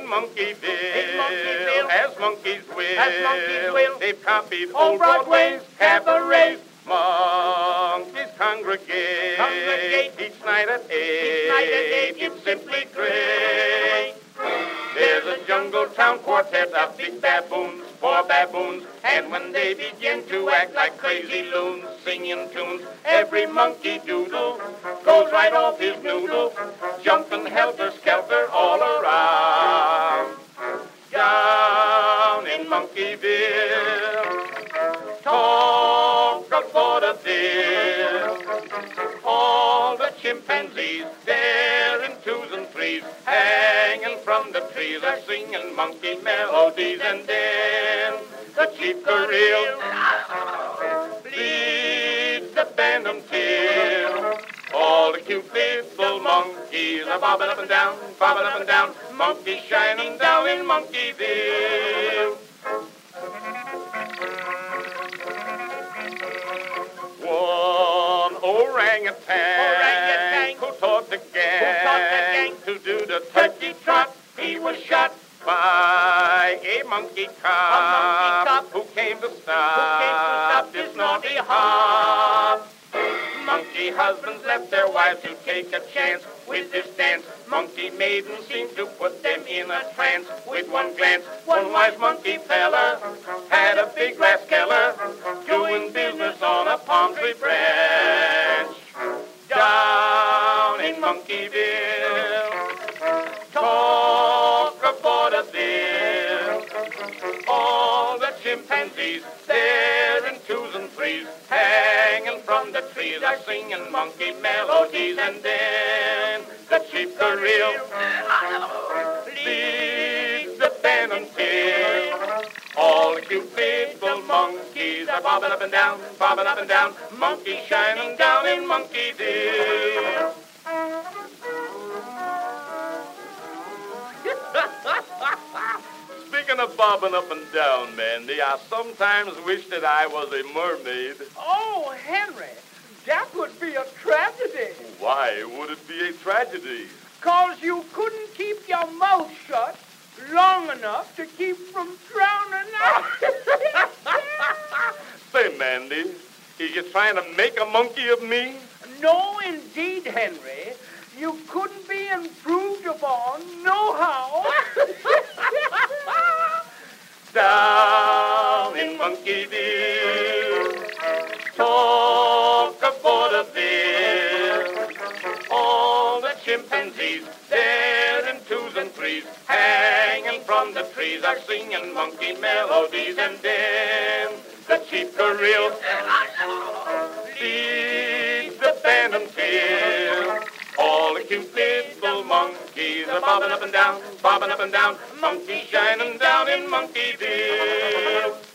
in Monkeyville, as monkeys will. They've copied old Broadway's cabarets. Monkeys congregate each night at 8. It's simply great. There's a jungle town quartet of big baboons, 4 baboons, and when they begin to act like crazy loons, singing tunes, every monkey doodle goes right off his noodle, jumping helter-skelter all around. Down in Monkeyville, talk of vaudeville, all the chimpanzees there in 2s and 3s, hanging from the trees are singing monkey melodies, and then the chief gorilla leads the band until all the cute little monkeys are bobbing up and down, monkeys shining down in Monkeyville. One orangutan who taught the gang to do the turkey trot, he was shot by a monkey cop who came to stop this naughty hop. Monkey husbands left their wives to take a chance with this dance. Monkey maidens seemed to put them in a trance. With one glance, one wise monkey fella had a big rascaller doing business on a palm tree branch. Down in Monkeyville, talk of vaudeville, all the chimpanzees there in 2s and 3s, hanging from the trees are singing monkey melodies, and then the chief gorilla leads the band until all the cute little monkeys are bobbing up and down, monkeys shining down in Monkeyville. Speaking of bobbing up and down, Mandy, I sometimes wish that I was a mermaid. Oh, Henry, that would be a tragedy. Why would it be a tragedy? 'Cause you couldn't keep your mouth shut long enough to keep from drowning out. Say, Mandy, is you trying to make a monkey of me? No, indeed, Henry. You couldn't be improved upon, nohow. Down in Monkeyville, talk of vaudeville, all the chimpanzees there in 2s and 3s, hanging from the trees are singing monkey melodies, and then the chief gorilla leads the band until all the cute little monkeys are bobbing up and down, monkeys shining down in Monkeyville.